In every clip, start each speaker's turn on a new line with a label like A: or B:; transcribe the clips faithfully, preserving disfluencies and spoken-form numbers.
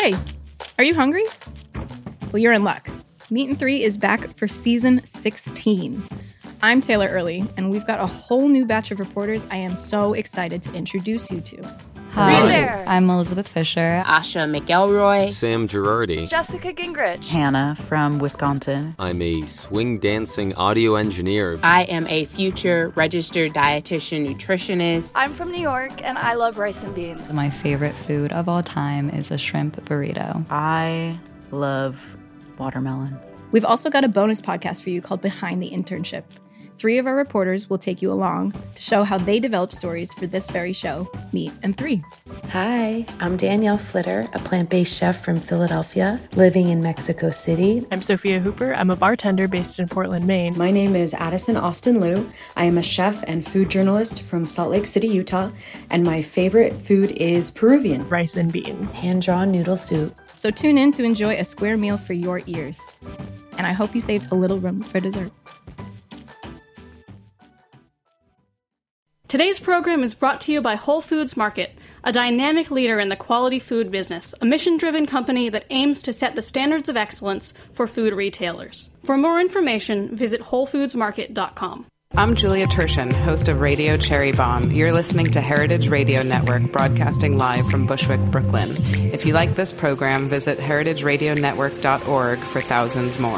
A: Hey, are you hungry? Well, you're in luck. Meat and Three is back for season sixteen. I'm Taylor Early, and we've got a whole new batch of reporters I am so excited to introduce you to.
B: Hi, there. I'm Elizabeth Fisher.
C: Asha McElroy.
D: Sam Girardi.
E: Jessica Gingrich.
F: Hannah from Wisconsin.
D: I'm a swing dancing audio engineer.
C: I am a future registered dietitian nutritionist.
E: I'm from New York, and I love rice and beans.
B: My favorite food of all time is a shrimp burrito.
F: I love watermelon.
A: We've also got a bonus podcast for you called Behind the Internship. Three of our reporters will take you along to show how they developed stories for this very show, Meat and Three.
G: Hi, I'm Danielle Flitter, a plant-based chef from Philadelphia, living in Mexico City.
H: I'm Sophia Hooper. I'm a bartender based in Portland, Maine.
I: My name is Addison Austin Liu. I am a chef and food journalist from Salt Lake City, Utah, and my favorite food is Peruvian.
H: Rice and beans.
G: Hand-drawn noodle soup.
A: So tune in to enjoy a square meal for your ears. And I hope you saved a little room for dessert.
J: Today's program is brought to you by Whole Foods Market, a dynamic leader in the quality food business, a mission-driven company that aims to set the standards of excellence for food retailers. For more information, visit whole foods market dot com.
K: I'm Julia Turshen, host of Radio Cherry Bomb. You're listening to Heritage Radio Network, broadcasting live from Bushwick, Brooklyn. If you like this program, visit heritage radio network dot org for thousands more.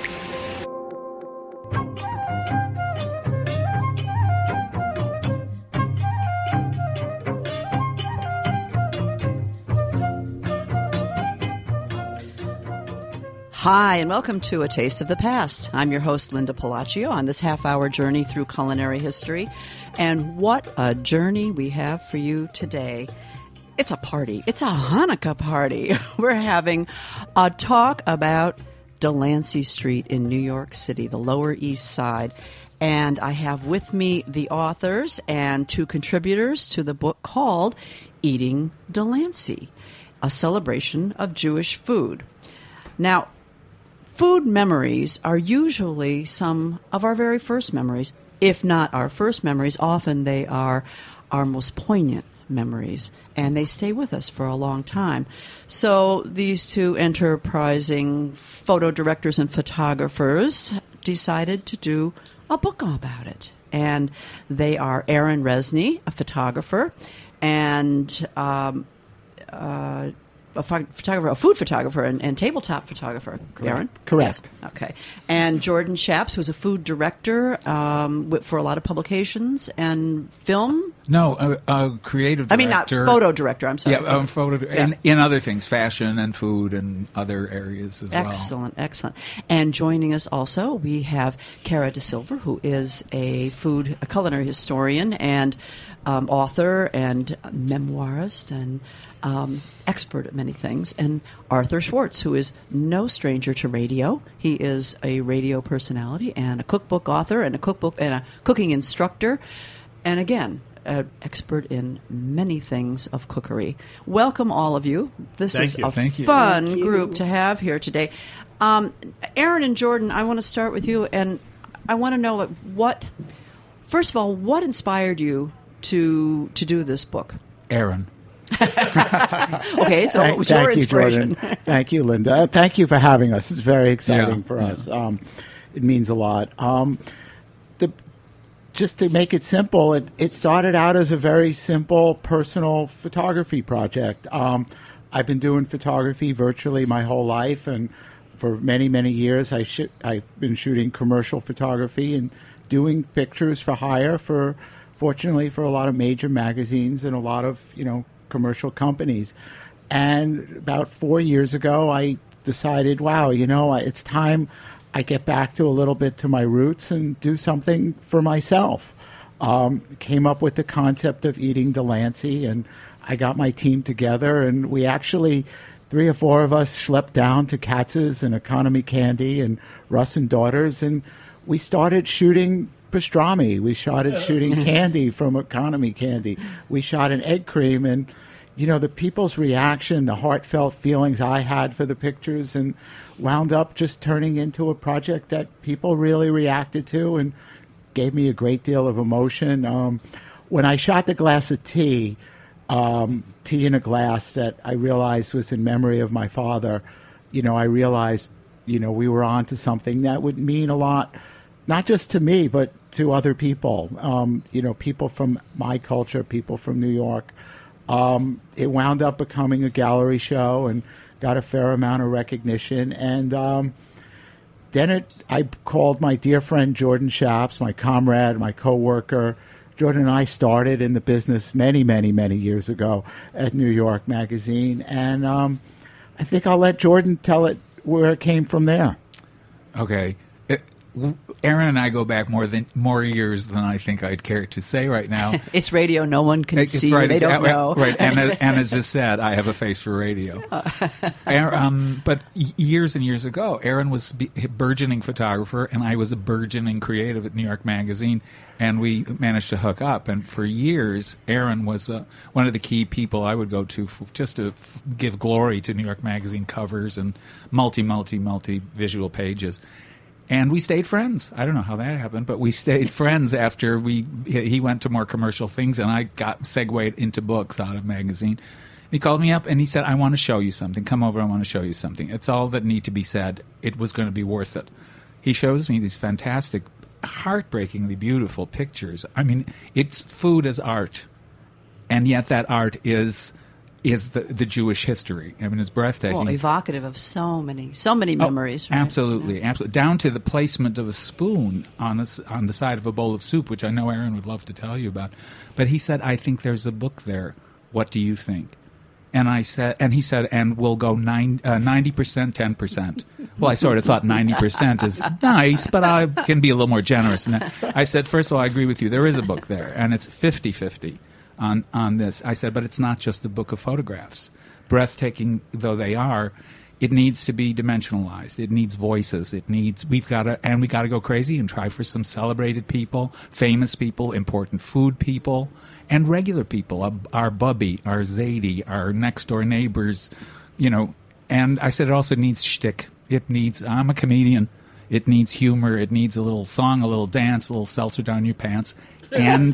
L: Hi, and welcome to A Taste of the Past. I'm your host, Linda Palacio, on this half-hour journey through culinary history. And what a journey we have for you today. It's a party. It's a Hanukkah party. We're having a talk about Delancey Street in New York City, the Lower East Side. And I have with me the authors and two contributors to the book called Eating Delancey, a celebration of Jewish food. Now, food memories are usually some of our very first memories. If not our first memories, often they are our most poignant memories, and they stay with us for a long time. So these two enterprising photo directors and photographers decided to do a book about it. And they are Aaron Resney, a photographer, and um, uh, a photographer, a food photographer, and, and tabletop photographer.
M: Correct.
L: Aaron?
M: Correct.
L: Yes. Okay. And Jordan Chaps, who's a food director um, with, for a lot of publications and film.
M: No, a, a creative director.
L: I mean, not photo director. I'm sorry.
M: Yeah, um, photo. Yeah. And in other things, fashion and food and other areas as well.
L: Excellent, excellent. And joining us also, we have Cara De Silva, who is a food, a culinary historian and um, author and memoirist and Um, expert at many things, and Arthur Schwartz, who is no stranger to radio. He is a radio personality and a cookbook author and a cookbook and a cooking instructor, and again, an expert in many things of cookery. Welcome, all of you. This
M: Thank
L: is
M: you.
L: a
M: Thank you.
L: fun
M: Thank you.
L: group to have here today. Um, Aaron and Jordan, I want to start with you, and I want to know what, first of all, what inspired you to to do this book?
M: Aaron.
L: Okay, so what was
N: Thank
L: your
N: you,
L: inspiration?
N: Jordan. Thank you, Linda. Thank you for having us. It's very exciting
M: Yeah,
N: for
M: yeah.
N: us. Um, it means a lot. Um, the, just to make it simple, it, it started out as a very simple personal photography project. Um, I've been doing photography virtually my whole life, and for many, many years I sh- I've been shooting commercial photography and doing pictures for hire for, fortunately, for a lot of major magazines and a lot of, you know, commercial companies. And about four years ago, I decided, wow, you know, it's time I get back to a little bit to my roots and do something for myself. Um, came up with the concept of Eating Delancey, and I got my team together, and we actually, three or four of us schlepped down to Katz's and Economy Candy and Russ and Daughters, and we started shooting pastrami. We started shooting candy from Economy Candy. We shot an egg cream, and you know, the people's reaction, the heartfelt feelings I had for the pictures, and wound up just turning into a project that people really reacted to and gave me a great deal of emotion. Um, when I shot The Glass of Tea, um, tea in a glass that I realized was in memory of my father, you know, I realized, you know, we were on to something that would mean a lot, not just to me, but to other people, um, you know, people from my culture, people from New York. Um, it wound up becoming a gallery show and got a fair amount of recognition. And um, then it, I called my dear friend Jordan Shaps, my comrade, my coworker. Jordan and I started in the business many, many, many years ago at New York Magazine. And um, I think I'll let Jordan tell it where it came from there.
M: Okay. It, Aaron and I go back more than more years than I think I'd care to say right now.
L: It's radio. No one can
M: It's
L: see
M: right,
L: you. They
M: it's-
L: don't know.
M: Right. And, and as is said, I have a face for radio. Aaron, um, but y- years and years ago, Aaron was a burgeoning photographer, and I was a burgeoning creative at New York Magazine, and we managed to hook up. And for years, Aaron was uh, one of the key people I would go to f- just to f- give glory to New York Magazine covers and multi, multi, multi visual pages. And we stayed friends. I don't know how that happened, but we stayed friends after we he went to more commercial things, and I got segued into books out of magazine. He called me up and he said, I want to show you something. Come over, I want to show you something. It's all that need to be said. It was going to be worth it. He shows me these fantastic, heartbreakingly beautiful pictures. I mean, it's food as art, and yet that art is... is the, the Jewish history. I mean, it's breathtaking.
L: Well, evocative of so many, so many memories.
M: Oh,
L: right?
M: absolutely, yeah. absolutely. Down to the placement of a spoon on a, on the side of a bowl of soup, which I know Aaron would love to tell you about. But he said, I think there's a book there. What do you think? And I said, and he said, and we'll go nine, uh, ninety percent, ten percent. Well, I sort of thought ninety percent is nice, but I can be a little more generous. And I said, first of all, I agree with you. There is a book there, and it's fifty-fifty. On, on this. I said, but it's not just a book of photographs. Breathtaking though they are, it needs to be dimensionalized. It needs voices. It needs, we've got to, and we got to go crazy and try for some celebrated people, famous people, important food people, and regular people, our, our Bubby, our Zadie, our next door neighbors, you know. And I said it also needs shtick. It needs, I'm a comedian. It needs humor. It needs a little song, a little dance, a little seltzer down your pants. And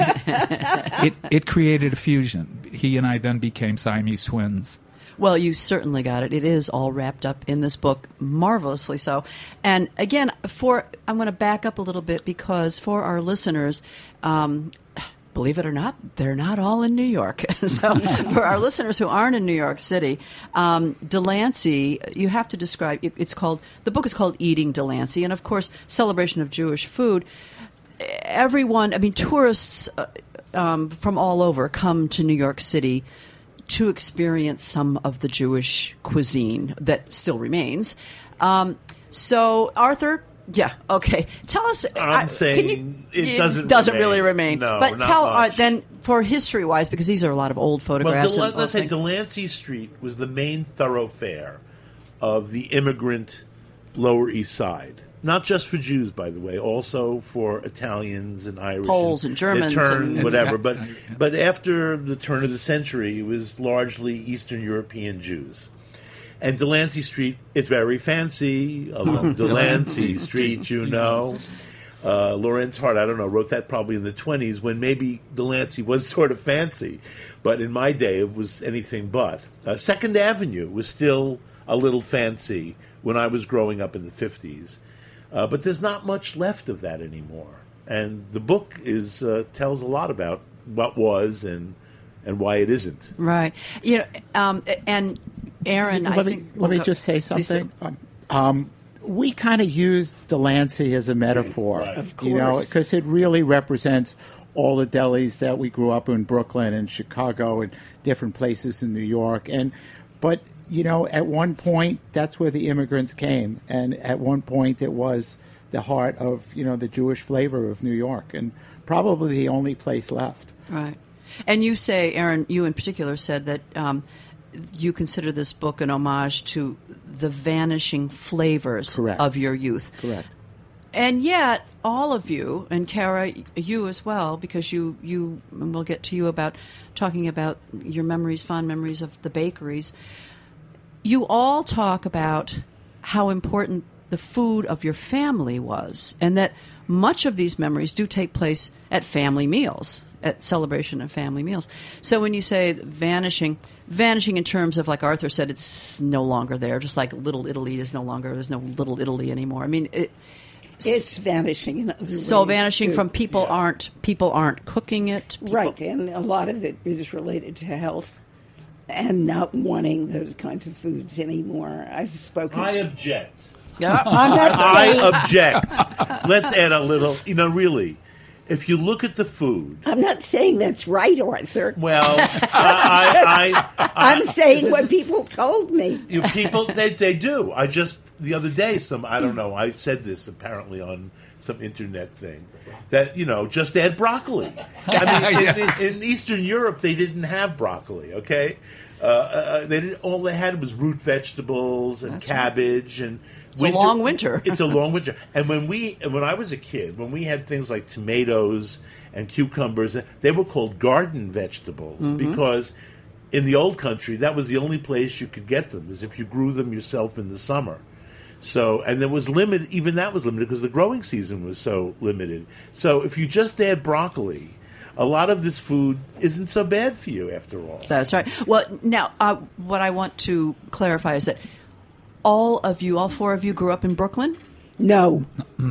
M: it it created a fusion. He and I then became Siamese twins.
L: Well, you certainly got it. It is all wrapped up in this book, marvelously so. And again, for I'm going to back up a little bit because for our listeners, um, believe it or not, they're not all in New York. So for our listeners who aren't in New York City, um, Delancey, you have to describe, it, it's called, the book is called Eating Delancey, and of course, celebration of Jewish food. Everyone, I mean, tourists uh, um, from all over come to New York City to experience some of the Jewish cuisine that still remains. Um, so, Arthur, yeah, okay. Tell us.
O: I'm
L: I,
O: saying
L: you,
O: it doesn't
L: doesn't
O: remain.
L: really remain.
O: No,
L: but
O: not
L: tell uh,
O: much.
L: then for history-wise, because these are a lot of old
O: Well,
L: photographs.
O: Del-
L: and
O: let's say
L: things.
O: Delancey Street was the main thoroughfare of the immigrant Lower East Side. Not just for Jews, by the way, also for Italians and Irish,
L: Poles and Germans
O: the turn,
L: and-
O: whatever. But but after the turn of the century, it was largely Eastern European Jews. And Delancey Street, it's very fancy. Along Delancey Street, you know. Uh, Lorenz Hart, I don't know, wrote that probably in the twenties when maybe Delancey was sort of fancy. But in my day, it was anything but. Uh, Second Avenue was still a little fancy when I was growing up in the fifties. Uh, but there's not much left of that anymore. And the book is uh, tells a lot about what was and and why it isn't.
L: Right. You know, um, and Aaron,
N: let
L: I
N: me,
L: think...
N: let me
L: well,
N: just say
L: please
N: something. Um, um, we kind of use Delancey as a metaphor,
O: Right.
L: Of
N: you know,
L: course.
N: because it really represents all the delis that we grew up in Brooklyn and Chicago and different places in New York. And but you know, at one point, that's where the immigrants came, and at one point, it was the heart of you know the Jewish flavor of New York, and probably the only place left.
L: Right. And you say, Aaron, you in particular said that um, you consider this book an homage to the vanishing flavors
N: Correct.
L: of your youth.
N: Correct.
L: And yet, all of you, and Kara, you as well, because you, you and we'll get to you about talking about your memories, fond memories of the bakeries, you all talk about how important the food of your family was, and that much of these memories do take place at family meals. at celebration and family meals. So when you say vanishing, vanishing in terms of, like Arthur said, it's no longer there. Just like Little Italy is no longer, there's no Little Italy anymore. I mean, it,
P: it's vanishing in other
L: so
P: ways,
L: vanishing
P: too.
L: from people
P: Yeah.
L: aren't people aren't cooking it. People,
P: Right, and a lot of it is related to health and not wanting those kinds of foods anymore. I've spoken.
O: I
P: to
O: object.
L: Yeah.
P: I'm not
O: I
P: saying-
O: object. Let's add a little. You know, really, if you look at the food.
P: I'm not saying that's right, Arthur.
O: Well, I, I, I,
P: I'm saying what people told me.
O: You people, they they do. I just the other day, some I don't know. I said this apparently on some internet thing that you know just add broccoli. I mean, in, in, in Eastern Europe, they didn't have broccoli. Okay, uh, uh, they didn't. All they had was root vegetables and
L: That's
O: cabbage and.
L: It's a long winter.
O: It's a long winter. And when we, when I was a kid, when we had things like tomatoes and cucumbers, they were called garden vegetables
L: Mm-hmm.
O: because in the old country, that was the only place you could get them, is if you grew them yourself in the summer. So, and there was limited, even that was limited because the growing season was so limited. So if you just add broccoli, a lot of this food isn't so bad for you after all.
L: That's right. Well, now, uh, what I want to clarify is that all of you, all four of you, grew up in Brooklyn?
P: No.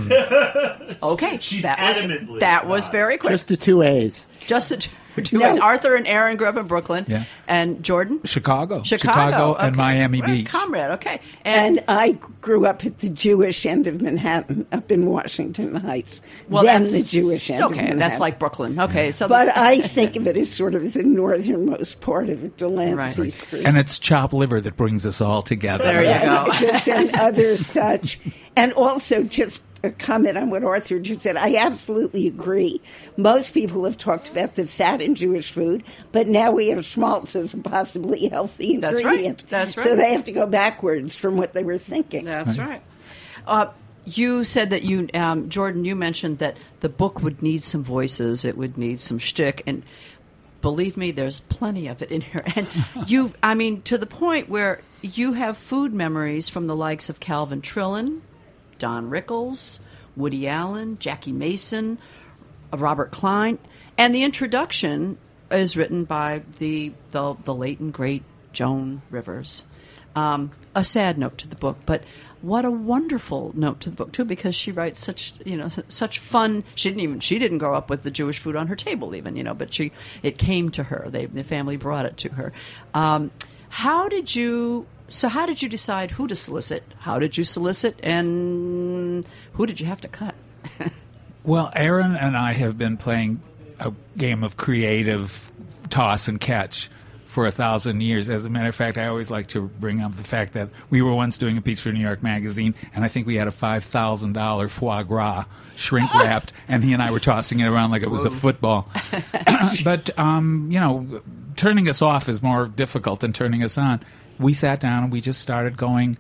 L: Okay.
O: She's
L: that was,
O: adamantly
L: that was
O: not.
L: very quick.
N: Just the two A's.
L: Just the two, two
P: No.
L: ways. Arthur and Aaron grew up in Brooklyn.
M: Yeah.
L: And Jordan?
M: Chicago.
L: Chicago.
M: and
L: okay.
M: Miami
L: Right,
M: Beach.
L: Comrade, okay. And,
P: And I grew up at the Jewish end of Manhattan, up in Washington Heights.
L: well,
P: then
L: that's,
P: the Jewish end of
L: okay,
P: Manhattan.
L: that's like Brooklyn. Okay, so
P: But
L: this-
P: I think of it as sort of the northernmost part of Delancey
L: Right.
P: Street.
M: And it's chopped liver that brings us all together.
L: There you go.
P: Just and other such. And also just a comment on what Arthur just said. I absolutely agree. Most people have talked about the fat in Jewish food, but now we have schmaltz as a possibly healthy
L: That's right.
P: ingredient.
L: That's right.
P: So they have to go backwards from what they were thinking.
L: That's right. Uh, you said that you, um, Jordan, you mentioned that the book would need some voices. It would need some shtick. And believe me, there's plenty of it in here. And you, I mean, to the point where you have food memories from the likes of Calvin Trillin, Don Rickles, Woody Allen, Jackie Mason, uh, Robert Klein. And the introduction is written by the, the, the late and great Joan Rivers. Um, a sad note to the book, but what a wonderful note to the book too, because she writes such, you know, such fun. She didn't even she didn't grow up with the Jewish food on her table, even, you know, but she it came to her. They, the family brought it to her. Um, how did you? So how did you decide who to solicit? How did you solicit, and who did you have to cut?
M: Well, Aaron and I have been playing a game of creative toss and catch for a thousand years. As a matter of fact, I always like to bring up the fact that we were once doing a piece for New York Magazine, and I think we had a five thousand dollars foie gras shrink wrapped, and he and I were tossing it around like it was a football. But, um, you know, turning us off is more difficult than turning us on. We sat down and we just started going,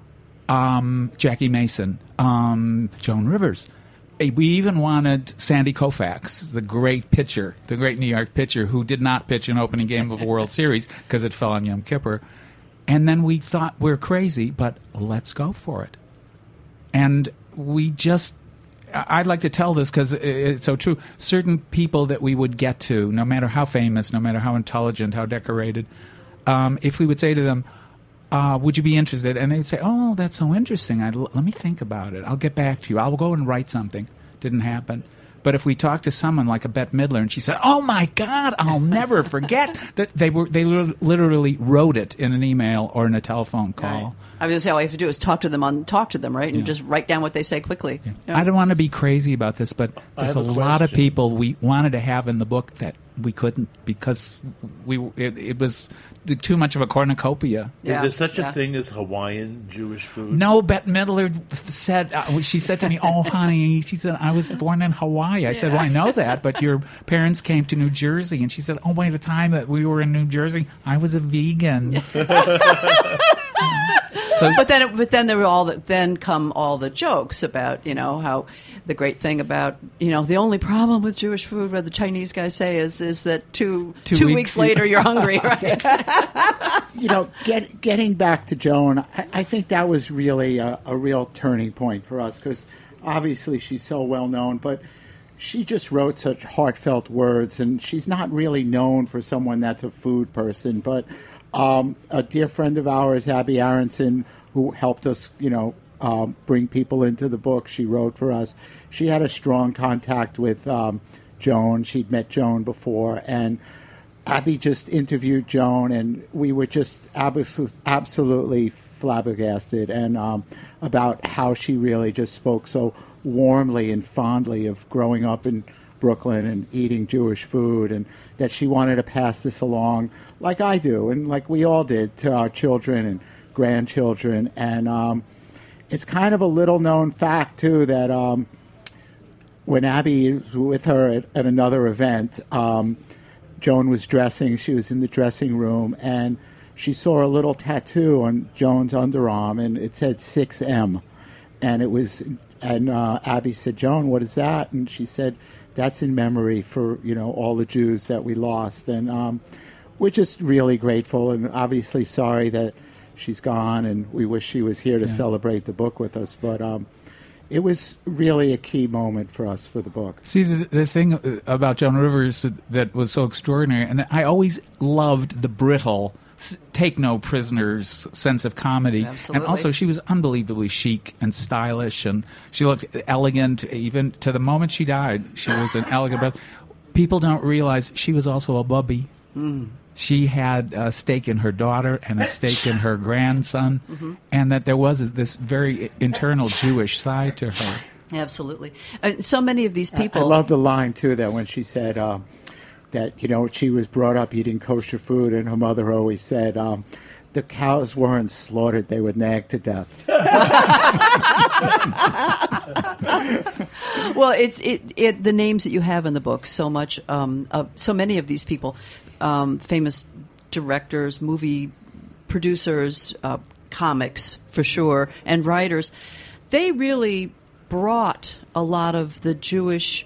M: um, Jackie Mason, um, Joan Rivers. We even wanted Sandy Koufax, the great pitcher, the great New York pitcher, who did not pitch an opening game of a World Series because it fell on Yom Kippur. And then we thought, we're crazy, but let's go for it. And we just, I'd like to tell this because it's so true. Certain people that we would get to, no matter how famous, no matter how intelligent, how decorated, um, if we would say to them, Uh, would you be interested? And they would say, oh, that's so interesting. I'd, let me think about it. I'll get back to you. I'll go and write something. Didn't happen. But if we talked to someone like a Bette Midler and she said, oh, my God, I'll never forget that they were they literally wrote it in an email or in a telephone call.
L: Right. I was going to say, all you have to do is talk to them on talk to them, right? And
M: Yeah.
L: just write down what they say quickly. Yeah.
M: I don't want to be crazy about this, but there's a,
O: have a
M: lot of
O: question.
M: people we wanted to have in the book that we couldn't because we it, it was too much of a cornucopia.
O: Is there such
L: yeah.
O: a thing as Hawaiian Jewish food?
M: No, Bette Midler said, uh, she said to me, oh, honey, she said, I was born in Hawaii. I said, well, I know that, but your parents came to New Jersey. And she said, oh, by the time that we were in New Jersey, I was a vegan. So,
L: but then, but then there were all the, then come all the jokes about, you know, how the great thing about, you know, the only problem with Jewish food, what the Chinese guys say is, is that two
M: Two
L: two,
M: weeks-
L: weeks, later you're hungry, right?
N: You know, get, getting back to Joan, I, I think that was really a, a real turning point for us because obviously she's so well known. But she just wrote such heartfelt words, and she's not really known for someone that's a food person, but um, a dear friend of ours, Abby Aronson, who helped us, you know, um, bring people into the book, she wrote for us. She had a strong contact with um, Joan. She'd met Joan before, and Abby just interviewed Joan, and we were just abso- absolutely flabbergasted and um, about how she really just spoke so warmly and fondly of growing up in Brooklyn and eating Jewish food, and that she wanted to pass this along like I do and like we all did to our children and grandchildren. And um, it's kind of a little-known fact, too, that um, when Abby was with her at, at another event, um, Joan was dressing. She was in the dressing room, and she saw a little tattoo on Joan's underarm, and it said six M. And it was, and uh, Abby said, "Joan, what is that?" And she said, "That's in memory for, you know, all the Jews that we lost." And um, we're just really grateful, and obviously sorry that she's gone, and we wish she was here to yeah. celebrate the book with us. But um, it was really a key moment for us for the book.
M: See, the, the thing about Joan Rivers that was so extraordinary, and I always loved the brittle, take no prisoners sense of comedy.
L: Absolutely.
M: And also she was unbelievably chic and stylish, and she looked elegant even to the moment she died. She was an elegant, but people don't realize she was also a bubby.
L: Mm.
M: She had a stake in her daughter and a stake in her grandson,
L: mm-hmm.
M: and that there was this very internal Jewish side to her.
L: Absolutely. Uh, so many of these people...
N: I, I love the line, too, that when she said um, that, you know, she was brought up eating kosher food, and her mother always said, um, the cows weren't slaughtered, they were nagged to death.
L: Well, it's it, it the names that you have in the book, so much, um, uh, so many of these people... Um, famous directors, movie producers, uh, comics for sure, and writers, they really brought a lot of the Jewish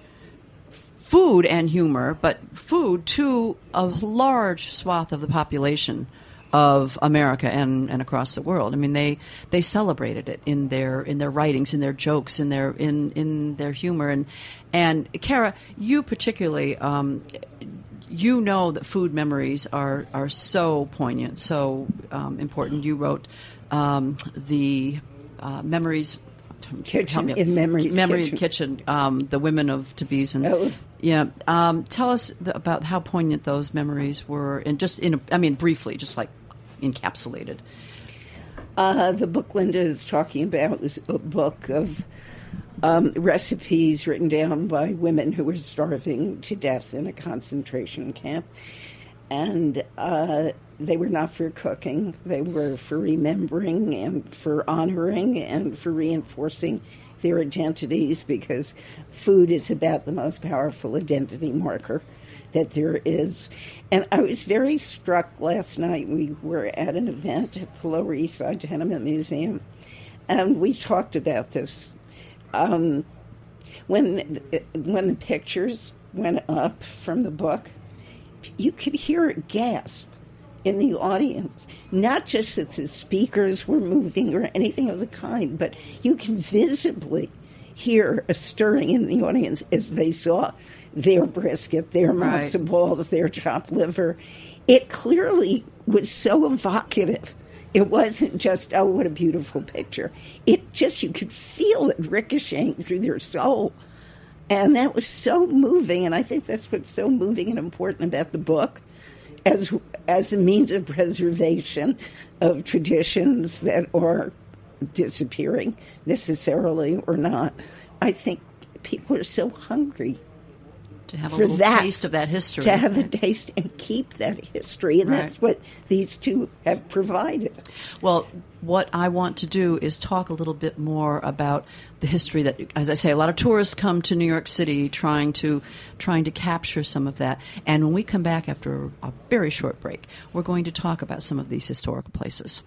L: food and humor, but food to a large swath of the population of America and, and across the world. I mean, they they celebrated it in their in their writings, in their jokes, in their in, in their humor, and and Kara, you particularly. Um, You know that food memories are, are so poignant, so um, important. You wrote um, the uh, memories...
P: Kitchen, in Memories
L: Memory
P: Kitchen.
L: Kitchen, um, the women of Tebizin.
P: Oh.
L: Yeah. Um, tell us th- about how poignant those memories were, and just, in a, I mean, briefly, just like encapsulated.
P: Uh, the book Linda is talking about was a book of um, recipes written down by women who were starving to death in a concentration camp. And uh, they were not for cooking. They were for remembering and for honoring and for reinforcing their identities, because food is about the most powerful identity marker that there is. And I was very struck last night. We were at an event at the Lower East Side Tenement Museum, and we talked about this. Um, when, when the pictures went up from the book, you could hear a gasp in the audience. Not just that the speakers were moving or anything of the kind, but you can visibly hear a stirring in the audience as they saw their brisket, their matzo
L: Right.
P: balls, their chopped liver. It clearly was so evocative. It wasn't just, oh, what a beautiful picture. It just, you could feel it ricocheting through their soul. And that was so moving, and I think that's what's so moving and important about the book, as as a means of preservation of traditions that are disappearing, necessarily or not. I think people are so hungry
L: to have a
P: for
L: little
P: that,
L: taste of that history.
P: to have a taste and keep that history, and
L: Right.
P: that's what these two have provided.
L: Well, what I want to do is talk a little bit more about the history that, as I say, a lot of tourists come to New York City trying to trying to capture some of that. And when we come back after a very short break, we're going to talk about some of these historical places.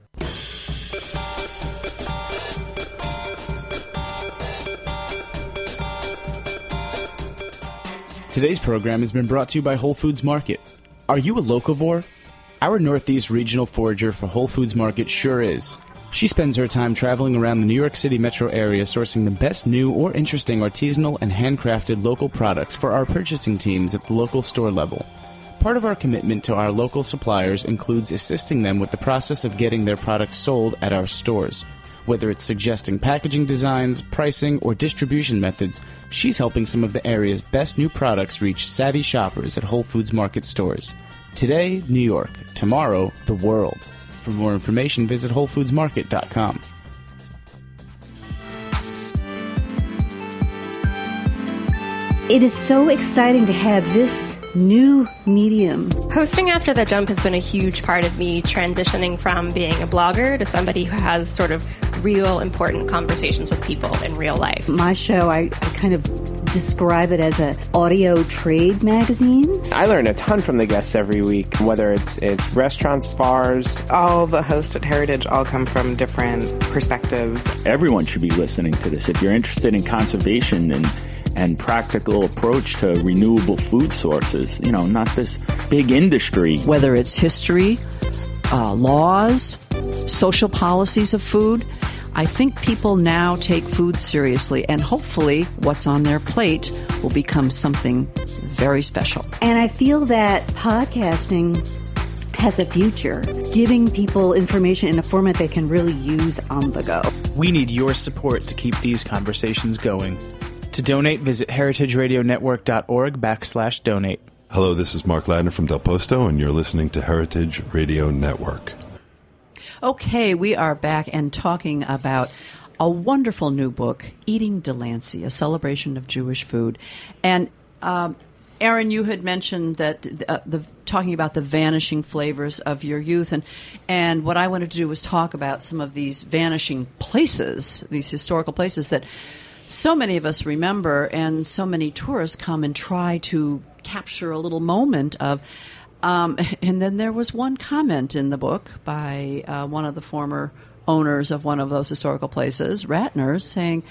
Q: Today's program has been brought to you by Whole Foods Market. Are you a locavore? Our Northeast Regional Forager for Whole Foods Market sure is. She spends her time traveling around the New York City metro area sourcing the best new or interesting artisanal and handcrafted local products for our purchasing teams at the local store level. Part of our commitment to our local suppliers includes assisting them with the process of getting their products sold at our stores. Whether it's suggesting packaging designs, pricing, or distribution methods, she's helping some of the area's best new products reach savvy shoppers at Whole Foods Market stores. Today, New York. Tomorrow, the world. For more information, visit whole foods market dot com.
R: It is so exciting to have this new medium.
S: Hosting After the Jump has been a huge part of me transitioning from being a blogger to somebody who has sort of real important conversations with people in real life.
R: My show, I, I kind of describe it as an audio trade magazine.
T: I learn a ton from the guests every week, whether it's it's restaurants, bars.
K: All the hosts at Heritage all come from different perspectives.
U: Everyone should be listening to this. If you're interested in conservation and and practical approach to renewable food sources, you know, not this big industry.
L: Whether it's history, uh, laws, social policies of food, I think people now take food seriously, and hopefully what's on their plate will become something very special.
R: And I feel that podcasting has a future, giving people information in a format they can really use on the go.
Q: We need your support to keep these conversations going. To donate, visit heritageradionetwork.org backslash donate.
V: Hello, this is Mark Ladner from Del Posto, and you're listening to Heritage Radio Network.
L: Okay, we are back and talking about a wonderful new book, Eating Delancey, a celebration of Jewish food. And um, Aaron, you had mentioned that uh, the talking about the vanishing flavors of your youth, and and what I wanted to do was talk about some of these vanishing places, these historical places that so many of us remember, and so many tourists come and try to capture a little moment of. Um, and then there was one comment in the book by uh, one of the former owners of one of those historical places, Ratner's, saying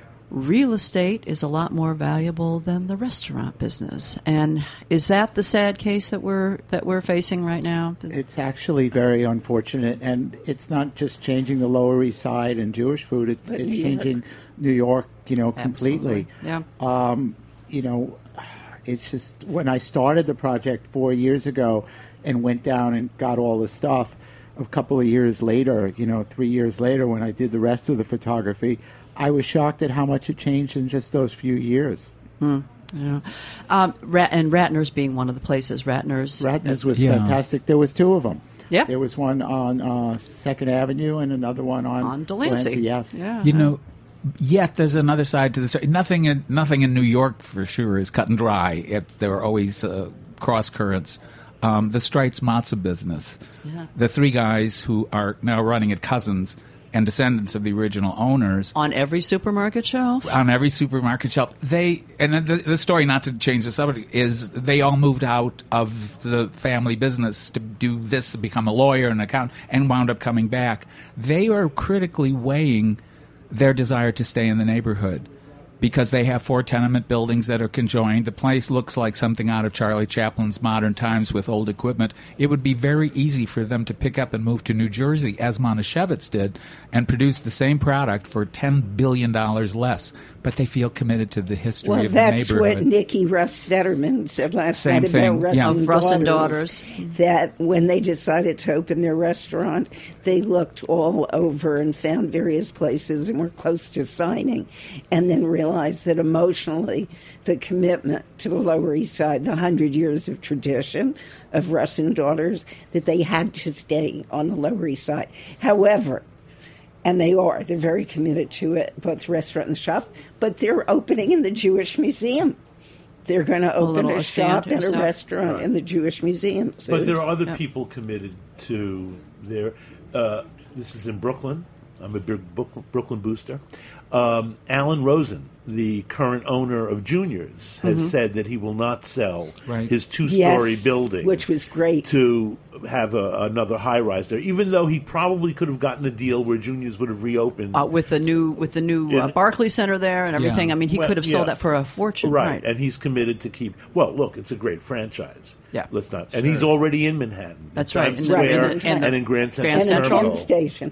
L: real estate is a lot more valuable than the restaurant business. And is that the sad case that we're that we're facing right now?
N: It's actually very unfortunate, and it's not just changing the Lower East Side and Jewish food. It, it's
P: New
N: changing
P: York.
N: New York, you know, completely.
L: Absolutely.
N: Yeah. Um, you know, it's just when I started the project four years ago and went down and got all the stuff. A couple of years later, you know, three years later, when I did the rest of the photography, I was shocked at how much it changed in just those few years.
L: Hmm. Yeah. Um, Rat- and Ratner's being one of the places. Ratner's.
N: Ratner's was
M: Yeah.
N: fantastic. There was two of them.
L: Yeah.
N: There was one on uh, Second Avenue and another one on,
L: On Delancey.
N: Yes.
L: Yeah.
M: You know, yet there's another side to the story. Nothing in, nothing in New York, for sure, is cut and dry. It, there are always uh, cross currents. Um, the Streit's Matzah business.
L: Yeah.
M: The three guys who are now running at Cousins and descendants of the original owners.
L: On every supermarket shelf?
M: On every supermarket shelf. They, and the, the story, not to change the subject, is they all moved out of the family business to do this, become a lawyer and accountant, and wound up coming back. They are critically weighing their desire to stay in the neighborhood because they have four tenement buildings that are conjoined. The place looks like something out of Charlie Chaplin's Modern Times with old equipment. It would be very easy for them to pick up and move to New Jersey, as Monteshevitz did, and produce the same product for ten billion dollars less. But they feel committed to the history
P: well,
M: of the
P: that's
M: neighborhood.
P: what Nikki Russ Fetterman said last
M: Same
P: night
M: thing.
P: about Russ,
M: Yeah.
P: and,
L: Russ and
P: daughters,
L: Daughters.
P: That when they decided to open their restaurant, they looked all over and found various places and were close to signing, and then realized that emotionally the commitment to the Lower East Side, the hundred years of tradition of Russ and Daughters, that they had to stay on the Lower East Side. However, and they are. They're very committed to it, both restaurant and shop. But they're opening in the Jewish Museum. They're going to open
L: little
P: a shop
L: stand
P: and a
L: yourself.
P: restaurant
O: Right.
P: in the Jewish Museum. So,
O: But there are other
P: yeah.
O: people committed to their. Uh, this is in Brooklyn. I'm a big Brook- Brooklyn booster. Um, Alan Rosen, the current owner of Junior's, has
P: Mhm.
O: said that he will not sell
M: Right.
O: his two-story
P: Yes,
O: building,
P: which was great,
O: to have a, another high-rise there. Even though he probably could have gotten a deal where Junior's would have reopened.
L: Uh, with the new with the new uh,
O: In-
L: Barclays Center there and everything.
O: Yeah.
L: I mean, he
O: Well,
L: could have sold
O: yeah.
L: that for a fortune.
O: Right.
L: Right.
O: And he's committed to keep. Well, look, it's a great franchise.
L: Yeah.
O: Let's not. And he's already in Manhattan.
L: That's
O: in
L: right.
O: Times
L: In the-
O: Square
L: in the- in the-
O: and in Grand Central
L: Grand
P: and a
L: Central.
O: Terminal.
P: Penn Station.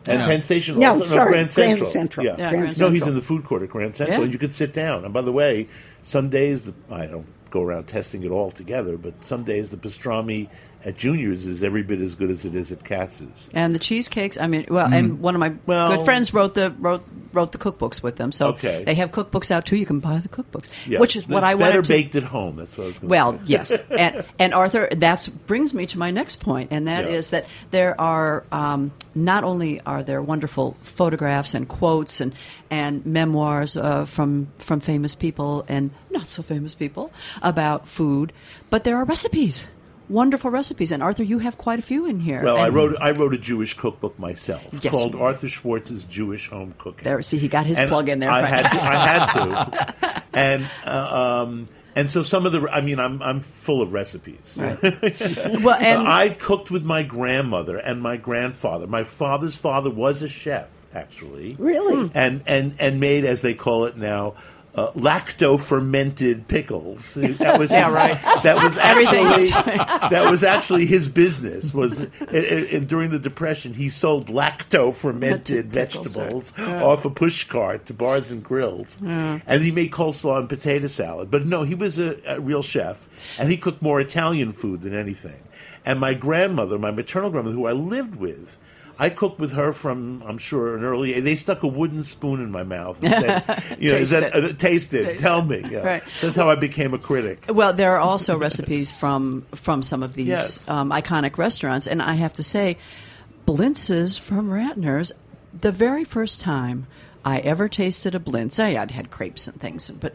O: And
P: Yeah.
O: Penn Station
P: No,
O: also.
P: sorry,
O: Grand Central.
P: Grand Central.
O: Yeah.
P: Yeah, Grand
O: no, he's
P: Central.
O: in the food court at Grand Central.
P: Yeah.
O: And you could sit down. And by the way, some days, the, I don't go around testing it all together, but some days the pastrami at Junior's is every bit as good as it is at Cass's.
L: And the cheesecakes, I mean, well,
O: Mm.
L: and one of my
O: Well-
L: good friends wrote the wrote wrote the cookbooks with them. So
O: Okay.
L: they have cookbooks out too. You can buy the cookbooks,
O: Yeah.
L: which is what
O: It's
L: I
O: better
L: wanted to.
O: baked at home. That's what I was going to
L: Well,
O: say.
L: yes, and, and Arthur, that brings me to my next point, and that
O: Yeah.
L: is that there are um, not only are there wonderful photographs and quotes and and memoirs uh, from from famous people and not so famous people about food, but there are recipes. Wonderful recipes, and Arthur, you have quite a few in here.
O: Well, I
L: And-
O: wrote I wrote a Jewish cookbook myself
L: Yes.
O: called Arthur Schwartz's Jewish Home Cooking.
L: There, see, he got his
O: And
L: plug in there.
O: I
L: Frank.
O: had to, I had to, and uh, um, and so some of the I mean I'm I'm full of recipes.
L: Right. Well, and-
O: I cooked with my grandmother and my grandfather. My father's father was a chef, actually.
P: Really?
O: And and and made, as they call it now, Uh, lacto fermented pickles. That was
L: Yeah,
O: his-
L: right.
O: That was
L: Everything
O: actually
L: was right.
O: that was actually his business. Was and during the Depression, he sold lacto fermented
L: Pickles,
O: vegetables
L: right. Yeah.
O: off a push cart to bars and grills,
L: Yeah.
O: and he made coleslaw and potato salad. But no, he was a, a real chef, and he cooked more Italian food than anything. And my grandmother, my maternal grandmother, who I lived with. I cooked with her from, I'm sure, an early age. They stuck a wooden spoon in my mouth and said, you know, is
L: Taste
O: that,
L: it.
O: uh, taste it,
L: Taste
O: tell
L: it.
O: me. Yeah.
L: Right.
O: That's how I became a critic.
L: Well, there are also recipes from from some of these
O: Yes.
L: um, iconic restaurants, and I have to say, Blintz's from Ratner's. The very first time I ever tasted a Blintz, I had had crepes and things, but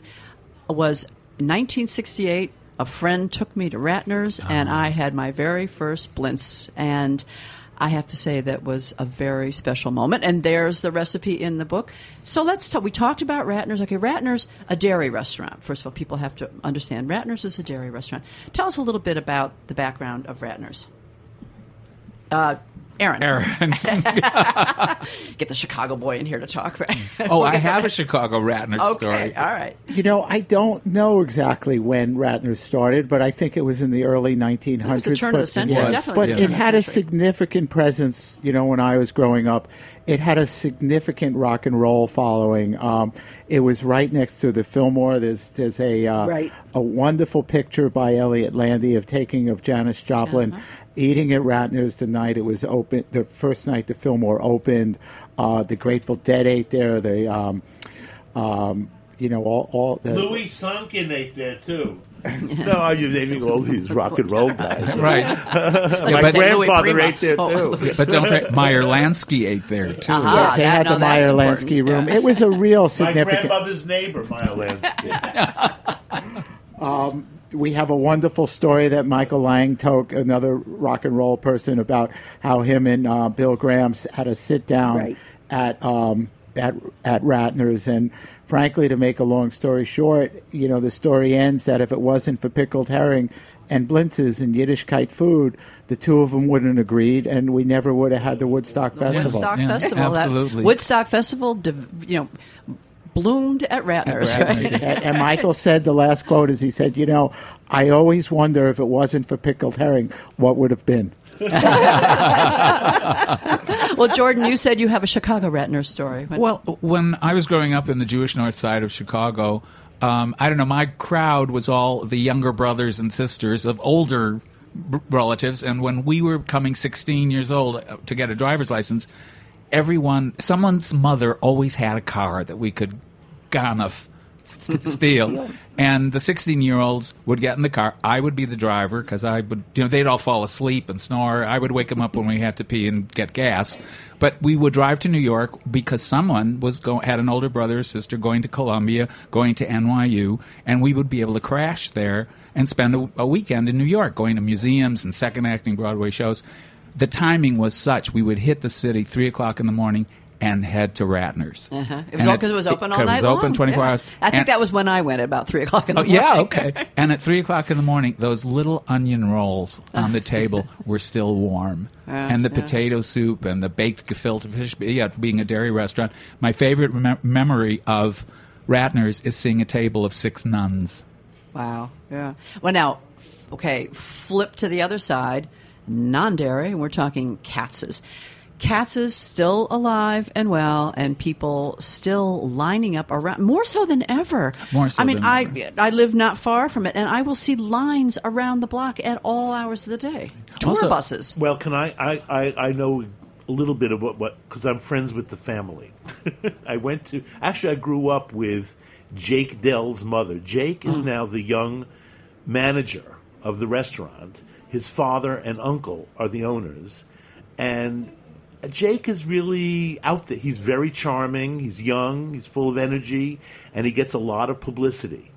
L: was nineteen sixty-eight. A friend took me to Ratner's, and I had my very first Blintz, and I have to say that was a very special moment, and there's the recipe in the book. So let's talk. We talked about Ratner's. Okay, Ratner's, a dairy restaurant. First of all, people have to understand Ratner's is a dairy restaurant. Tell us a little bit about the background of Ratner's. Uh, Aaron.
M: Aaron.
L: Get the Chicago boy in here to talk, right?
M: Oh, I have a Chicago Ratner
L: Okay,
M: story.
L: all right.
N: You know, I don't know exactly when Ratner started, but I think it was in the early nineteen hundreds.
L: It was the turn of
N: but,
L: the century,
N: yeah.
L: definitely
N: But
L: the
N: it
L: turn of the
N: had a
L: century.
N: significant presence, you know, when I was growing up. It had a significant rock and roll following. Um, it was right next to the Fillmore. There's there's a uh,
P: Right.
N: a wonderful picture by Elliot Landy of taking of Janis Joplin eating at Ratner's the night it was open. The first night the Fillmore opened, uh, the Grateful Dead ate there. The um, um, you know all all the,
O: Louis Sonkin ate there, too. No, I'm naming all these rock and roll guys.
M: Right.
O: My
M: But-
O: grandfather ate there,
L: Oh,
O: too.
M: But don't forget, Meyer Lansky ate there, too.
L: Uh-huh.
N: Yes, they
L: that-
N: had
L: now
N: the
L: that's
N: Meyer
L: important.
N: Lansky room.
L: Yeah.
N: It was a real
O: My
N: significant.
O: grandmother's neighbor, Maya Lansky.
N: Um, we have a wonderful story that Michael Lang told, another rock and roll person, about how him and uh, Bill Graham had a sit down
P: Right.
N: at um, at at Ratner's. And frankly, to make a long story short, you know, the story ends that if it wasn't for pickled herring and Blintz's and Yiddishkeit food, the two of them wouldn't have agreed, and we never would have had the Woodstock Festival.
L: Woodstock
M: Yeah,
L: Festival. That-
M: absolutely.
L: Woodstock Festival, div- you know, bloomed at Ratner's,
M: At Ratner's,
L: right?
M: yeah.
N: And, and Michael said, the last quote is, he said, you know, I always wonder if it wasn't for pickled herring, what would have been.
L: Well, Jordan, you said you have a Chicago Ratner story. What-
M: Well, when I was growing up in the Jewish North Side of Chicago, um, I don't know, my crowd was all the younger brothers and sisters of older b- relatives, and when we were coming sixteen years old uh, to get a driver's license, everyone, someone's mother always had a car that we could kind of st- steal. And the sixteen-year-olds would get in the car. I would be the driver because I would, you know, they'd all fall asleep and snore. I would wake them up when we had to pee and get gas. But we would drive to New York because someone was go- had an older brother or sister going to Columbia, going to N Y U, and we would be able to crash there and spend a, a weekend in New York, going to museums and second-acting Broadway shows. The timing was such, we would hit the city three o'clock in the morning and head to Ratner's.
L: Uh-huh. It was
M: And
L: all because it was open all night
M: It was open
L: long.
M: twenty-four
L: Yeah.
M: hours.
L: I think
M: And-
L: that was when I went at about three o'clock in the
M: Oh,
L: morning.
M: yeah, okay. And at three o'clock in the morning, those little onion rolls on the table were still warm.
L: Yeah,
M: and the
L: yeah.
M: potato soup and the baked gefilte fish. Yeah, being a dairy restaurant. My favorite mem- memory of Ratner's is seeing a table of six nuns.
L: Wow. Yeah. Well, now, okay, flip to the other side, non-dairy, and we're talking Katz's. Katz is still alive and well, and people still lining up around, more so than ever.
M: More so
L: I mean,
M: than
L: I
M: ever.
L: I live not far from it, and I will see lines around the block at all hours of the day. Tour
O: Also-
L: buses.
O: Well, can I? I, I, I know a little bit of what what because I'm friends with the family. I went to actually I grew up with Jake Dell's mother. Jake is
L: Mm.
O: now the young manager of the restaurant. His father and uncle are the owners, and Jake is really out there. He's very charming. He's young. He's full of energy, and he gets a lot of publicity.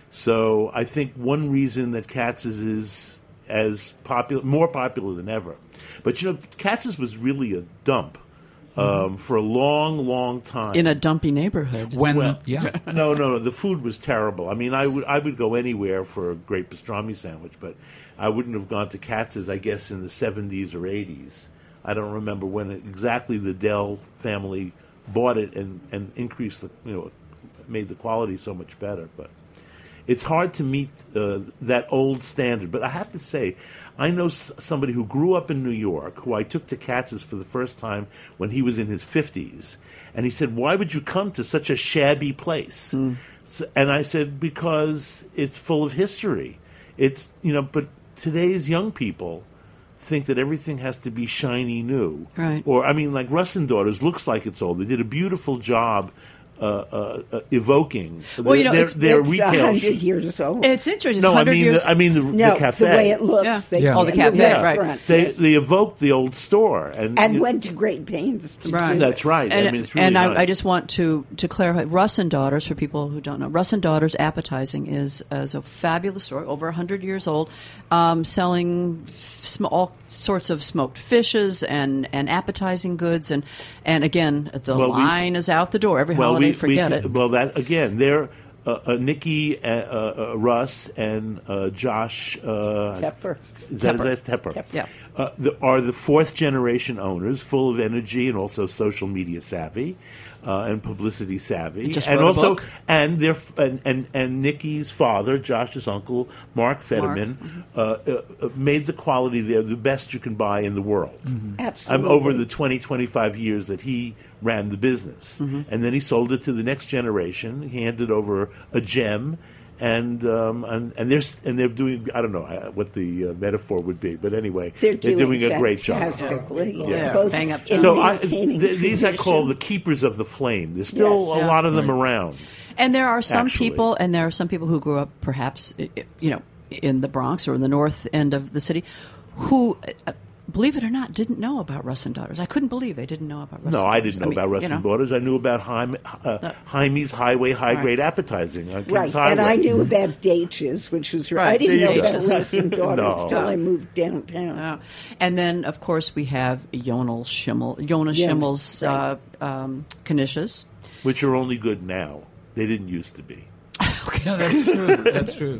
O: So I think one reason that Katz's is as popular, more popular than ever. But you know, Katz's was really a dump um, for a long, long time
L: In a dumpy neighborhood.
M: When
O: Well,
M: yeah,
O: no, no, no. The food was terrible. I mean, I would I would go anywhere for a great pastrami sandwich, but I wouldn't have gone to Katz's, I guess, in the seventies or eighties. I don't remember when it, exactly the Dell family bought it and, and increased the, you know, made the quality so much better. But it's hard to meet uh, that old standard. But I have to say, I know s- somebody who grew up in New York, who I took to Katz's for the first time when he was in his fifties. And he said, why would you come to such a shabby place? So, and I said, because it's full of history. It's, you know, but today's young people think that everything has to be shiny new.
L: Right.
O: Or, I mean, like Russ and Daughters looks like it's old. They did a beautiful job uh, uh, uh, evoking
L: Well, you know,
O: their,
L: it's-
O: their
P: it's
O: retail.
P: a hundred years old.
L: It's interesting.
O: No, I
L: one hundred
O: mean,
L: years.
O: the, I mean the,
P: No,
O: the cafe.
P: the way it looks.
L: Yeah.
P: They,
M: Yeah.
L: Oh, the
P: and
L: cafe, right.
P: restaurant,
O: They
P: yes.
O: they evoked the old store, and,
P: and
O: you-
P: went to great pains to
L: Right.
P: do
O: That's
P: it.
O: right.
L: And,
O: I mean, it's really
L: and I,
O: nice.
L: I just want to, to clarify, Russ and Daughters, for people who don't know, Russ and Daughters Appetizing is, is a fabulous store, over one hundred years old, um, selling sm- all sorts of smoked fishes and, and appetizing goods. And, and again, the
O: Well, we-
L: line is out the door every
O: well,
L: holiday,
O: we,
L: forget
O: we,
L: it.
O: Well, that again, they're uh, uh, Nikki, uh, uh, Russ, and uh, Josh uh,
P: Tepper.
O: Is that,
L: Tepper.
O: is that Tepper?
L: Tepper. Yeah.
O: Uh, the, are the fourth generation owners, full of energy and also social media savvy uh, and publicity savvy,
L: Just
O: and
L: wrote a
O: also
L: book.
O: and their f- and, and and Nikki's father, Josh's uncle, Mark Fetterman, uh, uh, uh, made the quality there the best you can buy in the world.
P: Absolutely.
O: I'm over the twenty, twenty-five years that he ran the business.
L: Mhm.
O: And then he sold it to the next generation. He handed over a gem. And um, and and they're s- and they're doing, I don't know uh, what the uh, metaphor would be, but anyway,
P: They're doing
O: a great job.
P: fantastically.
L: Yeah.
P: Both
L: Bang up
P: in
O: So I,
P: maintaining
O: th- these I call
P: tradition.
O: the keepers of the flame. There's still
P: Yes.
O: a
L: Yeah.
O: lot of them around.
L: And there are some
O: Actually.
L: people, and there are some people who grew up perhaps, i- i- you know, in the Bronx or in the north end of the city, who, uh, believe it or not, didn't know about Russ and Daughters. I couldn't believe they didn't know about Russ.
O: No,
L: and
O: I
L: Daughters.
O: didn't know
L: mean,
O: about Russ
L: you know.
O: and Daughters. I knew about Jaime, uh, Jaime's Highway High Grade Appetizing on Kings
P: Right,
O: Highway.
P: and I knew about Daches, which was right. I
L: Right,
P: didn't know about
L: Daches.
P: Russ and Daughters
O: No.
P: till I moved downtown.
L: Yeah. And then, of course, we have Jonel Schimmel, Jonah
P: Yeah,
L: Schimmel's uh, um, knishes.
O: Which are only good now. They didn't used to be.
M: no, that's true. That's true.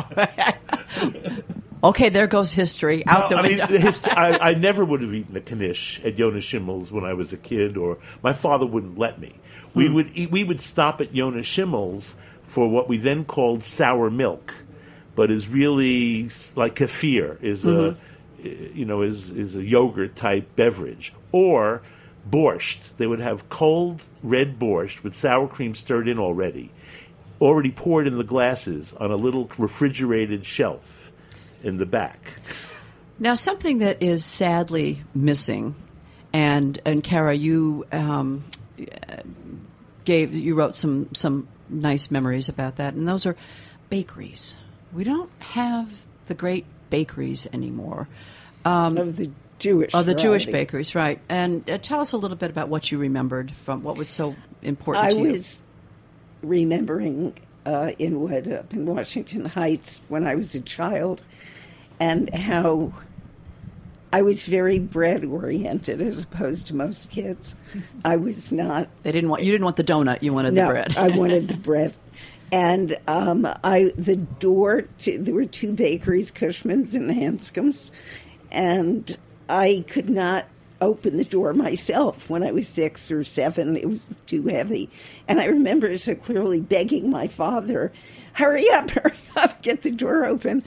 L: Okay, there goes history out the
O: No, I mean,
L: window.
O: the hist- I, I never would have eaten a knish at Jonas Schimmel's when I was a kid, or my father wouldn't let me. We
L: Hmm.
O: would eat, we would stop at Jonas Schimmel's for what we then called sour milk, but is really s- like kefir, is
L: Mhm.
O: a you know is is a yogurt type beverage, or borscht. They would have cold red borscht with sour cream stirred in already, already poured in the glasses on a little refrigerated shelf in the back.
L: Now, something that is sadly missing, and and Kara, you um, gave you wrote some some nice memories about that, and those are bakeries. We don't have the great bakeries anymore. Um,
P: of the Jewish
L: of the Jewish
P: variety.
L: bakeries, right? And uh, tell us a little bit about what you remembered from what was so important
P: I
L: to you.
P: was remembering uh, Inwood up in Washington Heights when I was a child, and how I was very bread oriented as opposed to most kids. I was not.
L: They didn't want you didn't want the donut. You wanted
P: no,
L: the bread.
P: I wanted the bread. And um, I the door to, there were two bakeries, Cushman's and Hanscom's, and I could not open the door myself when I was six or seven. It was too heavy. And I remember so clearly begging my father, hurry up, hurry up, get the door open.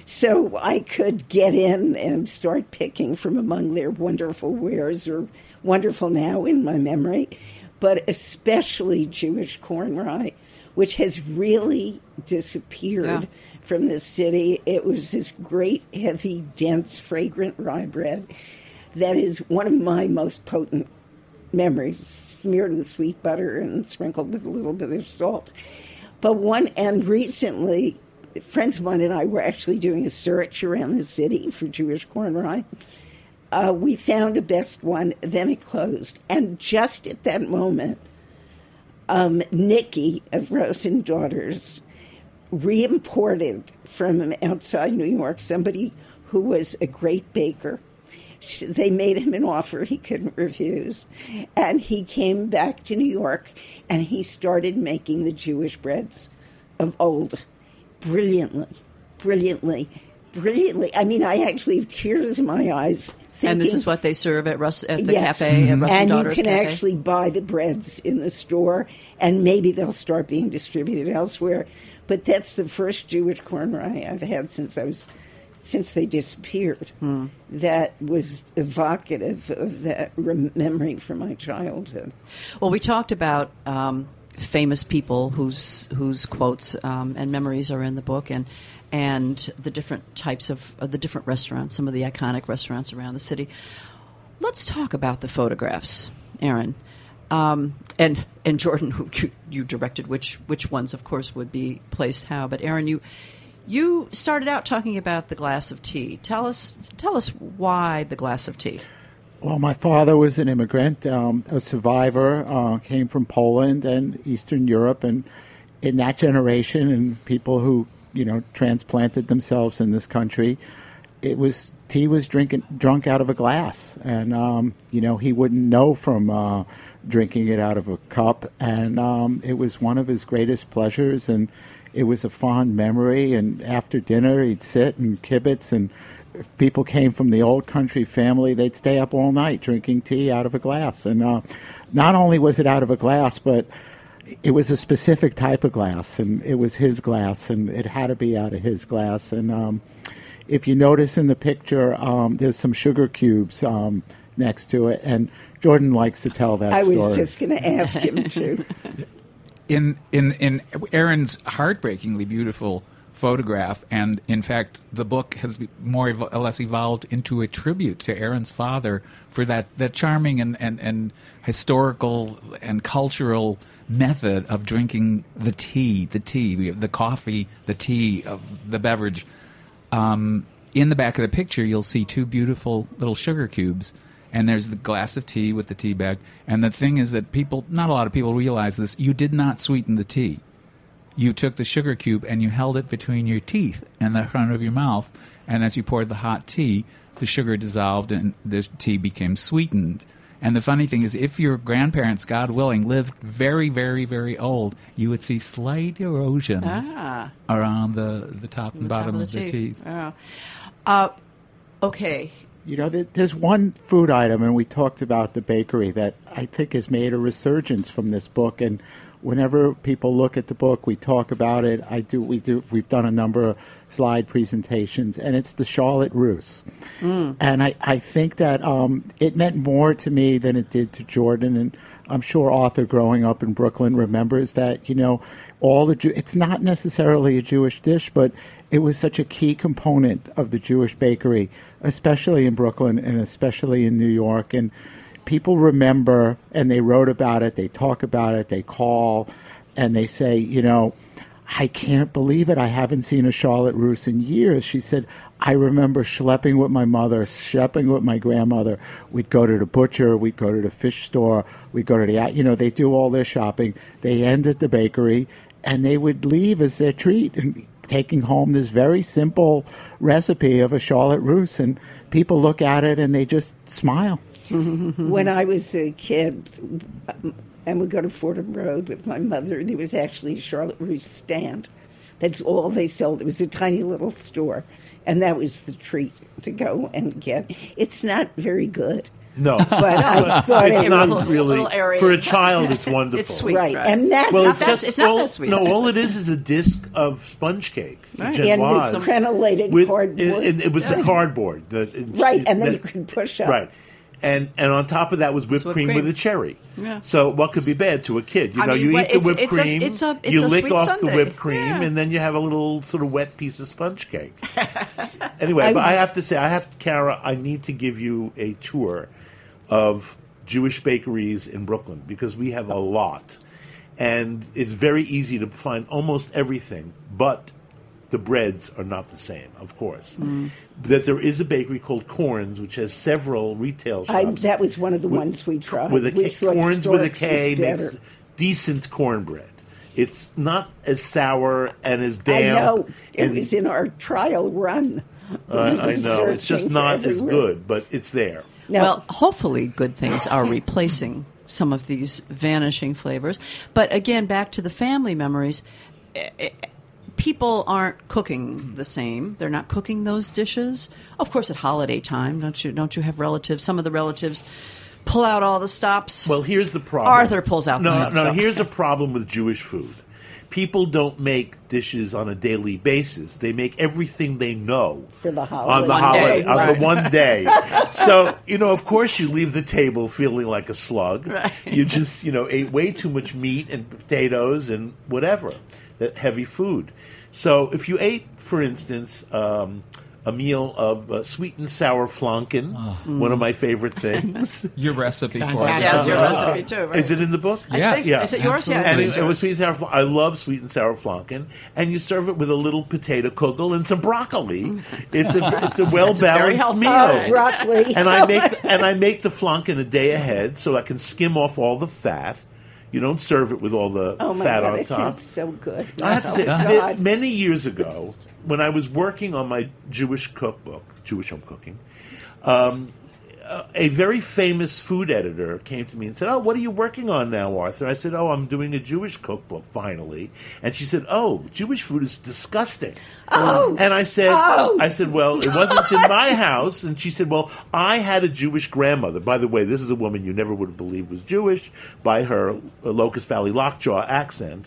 P: So I could get in and start picking from among their wonderful wares, or wonderful now in my memory, but especially Jewish corn rye, which has really disappeared yeah. from the city. It was this great, heavy, dense, fragrant rye bread that is one of my most potent memories, smeared with sweet butter and sprinkled with a little bit of salt. But one, and recently, friends of mine and I were actually doing a search around the city for Jewish corn rye. Uh, we found a best one, then it closed. And just at that moment, um, Nikki of Rose and Daughters re-imported from outside New York somebody who was a great baker. They made him an offer he couldn't refuse. And he came back to New York, and he started making the Jewish breads of old brilliantly, brilliantly, brilliantly. I mean, I actually have tears in my eyes thinking...
L: And this is what they serve at, Russ, at the
P: yes.
L: cafe, mm-hmm. at Russ and,
P: and
L: Daughters
P: you can
L: Cafe.
P: actually buy the breads in the store, and maybe they'll start being distributed elsewhere. But that's the first Jewish corn rye I've had since I was... since they disappeared, hmm. that was evocative of that rem- memory from my childhood.
L: Well, we talked about um, famous people whose whose quotes um, and memories are in the book, and and the different types of uh, the different restaurants, some of the iconic restaurants around the city. Let's talk about the photographs, Aaron, um, and and Jordan, who you, you directed which which ones, of course, would be placed how. But Aaron, you. You started out talking about the glass of tea. Tell us, tell us why the glass of tea.
N: Well, my father was an immigrant, um, a survivor, uh, came from Poland and Eastern Europe, and in that generation, and people who you know transplanted themselves in this country, it was tea was drinking drunk out of a glass, and um, you know he wouldn't know from uh, drinking it out of a cup, and um, it was one of his greatest pleasures, and it was a fond memory. And after dinner, he'd sit and kibitz, and if people came from the old country family, they'd stay up all night drinking tea out of a glass. And uh, not only was it out of a glass, but it was a specific type of glass, and it was his glass, and it had to be out of his glass. And um, if you notice in the picture, um, there's some sugar cubes um, next to it, and Jordan likes to tell that
P: I
N: story.
P: I was just going to ask him to.
M: In, in in Aaron's heartbreakingly beautiful photograph, and in fact, the book has more or less evolved into a tribute to Aaron's father for that, that charming and, and, and historical and cultural method of drinking the tea, the tea, the coffee, the tea, of the beverage. Um, in the back of the picture, you'll see two beautiful little sugar cubes. And there's the glass of tea with the tea bag. And the thing is that people, not a lot of people realize this, you did not sweeten the tea. You took the sugar cube and you held it between your teeth and the front of your mouth. And as you poured the hot tea, the sugar dissolved and the tea became sweetened. And the funny thing is, if your grandparents, God willing, lived very, very, very old, you would see slight erosion
L: ah.
M: around the, the top and
L: the
M: bottom
L: top
M: of the,
L: of the tea.
M: teeth.
L: Oh. Uh, okay.
N: You know, there's one food item, and we talked about the bakery, that I think has made a resurgence from this book. And whenever people look at the book, we talk about it. I do. We do. We've done a number of slide presentations, and it's the Charlotte Russe. Mm. And I, I think that um, it meant more to me than it did to Jordan. And I'm sure Arthur, growing up in Brooklyn, remembers that. You know, all the Jew- it's not necessarily a Jewish dish, but it was such a key component of the Jewish bakery, especially in Brooklyn and especially in New York. And people remember, and they wrote about it, they talk about it, they call, and they say, you know, I can't believe it. I haven't seen a Charlotte Russe in years. She said, I remember schlepping with my mother, schlepping with my grandmother. We'd go to the butcher, we'd go to the fish store, we'd go to the, you know, they do all their shopping. They end at the bakery, and they would leave as their treat, and taking home this very simple recipe of a Charlotte Russe, and people look at it and they just smile.
P: When I was a kid and would go to Fordham Road with my mother, there was actually a Charlotte Russe stand. That's all they sold. It was a tiny little store, and that was the treat to go and get. It's not very good,
O: No,
P: But I thought
O: it's
P: it
O: not
P: was-
O: really
P: Little area.
O: for a child. It's wonderful.
P: It's sweet, Right, right. and that-
O: well,
P: not
O: it's
P: that-
O: just
P: it's not
O: all,
P: that sweet.
O: No, all it is is a disc of sponge cake,
P: Right. And
O: Genoise,
P: this crenellated
O: with-
P: cardboard.
O: It, it, it was the
P: Right.
O: cardboard, the, it-
P: Right,
O: it-
P: and then
O: that-
P: you could push up.
O: Right, and and on top of that was whipped,
L: whipped
O: cream,
L: cream.
O: with a cherry.
L: Yeah.
O: So what could be bad to a kid? You
L: I
O: know,
L: mean,
O: you
L: what-
O: eat the
L: it's-
O: whipped
L: it's a-
O: cream,
L: it's a- it's
O: you
L: a
O: lick
L: sweet
O: off
L: sundae.
O: the whipped cream,
L: Yeah.
O: and then you have a little sort of wet piece of sponge cake. Anyway,
P: I-
O: but I have to say, I have, Kara, I need to give you a tour of Jewish bakeries in Brooklyn because we have a lot, and it's very easy to find almost everything, but the breads are not the same, of course.
P: Mm.
O: That there is a bakery called Corns, which has several retail shops.
P: I, that was one of the
O: with-
P: ones we tried.
O: With a
P: We
O: K,
P: thought
O: Corns with a
P: Stork's
O: K
P: was
O: makes
P: better.
O: decent cornbread. It's not as sour and as
P: I
O: damp.
P: know. It
O: and-
P: was in our trial run.
O: I, I know. It's just
P: Searching
O: not
P: for
O: as
P: everywhere.
O: good, but it's there.
L: Well, hopefully good things are replacing some of these vanishing flavors. But again, back to the family memories, eh, eh, people aren't cooking the same. They're not cooking those dishes. Of course, at holiday time, don't you? Don't you have relatives? Some of the relatives pull out all the stops.
O: Well, here's the problem.
L: Arthur pulls out
O: no,
L: the stops.
O: No, here's a problem with Jewish food. People don't make dishes on a daily basis. They make everything they know
P: For the
O: on
P: holiday.
O: the
P: One
O: holiday,
P: day,
O: on
P: right.
O: the one day. So, you know, of course you leave the table feeling like a slug.
L: Right.
O: You just, you know, ate way too much meat and potatoes and whatever, that heavy food. So if you ate, for instance, um, a meal of uh, sweet and sour flanken, one of my favorite things.
M: Your recipe for it.
L: Yes, your recipe too, right.
O: Is it in the book?
L: I Yes. think- is it yours? Yeah,
O: And
L: it's
O: it, it
L: yours.
O: was sweet and sour. fl- I love sweet and sour flanken, and you serve it with a little potato kugel and some broccoli. It's a it's a well balanced
L: healthy.
O: meal.
P: Oh, broccoli.
O: And I make and I make the flanken a day ahead so I can skim off all the fat. You don't serve it with all the
P: Oh my
O: fat
P: God,
O: on
P: it
O: top.
P: sounds so good.
O: I have to
P: Oh,
O: say,
P: God.
O: that many years ago, when I was working on my Jewish cookbook, Jewish Home Cooking, um, uh, a very famous food editor came to me and said, "Oh, what are you working on now, Arthur?" I said, "Oh, I'm doing a Jewish cookbook, finally." And she said, "Oh, Jewish food is disgusting."
P: Oh.
O: And I said,
P: Oh.
O: I said, "Well, it wasn't in my house." And she said, "Well, I had a Jewish grandmother. By the way, this is a woman you never would have believed was Jewish by her uh, Locust Valley lockjaw accent."